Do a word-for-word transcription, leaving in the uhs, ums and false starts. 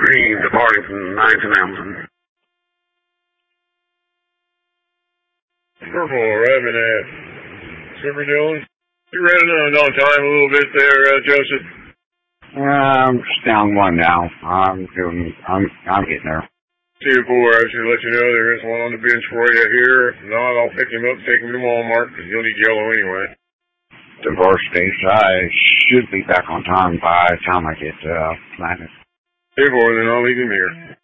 Green, departing from nine to Mountain. Purple, arriving at Silver Dillon. You running on time a little bit there, uh, Joseph? Uh, I'm just down one now. I'm doing, I'm, I'm getting there. Two four, I should let you know there is one on the bench for you here. If not, I'll pick him up and take him to Walmart, because you'll need yellow anyway. Divorce dates, I should be back on time by the time I get, uh, Atlantis. Two four, then I'll leave him here.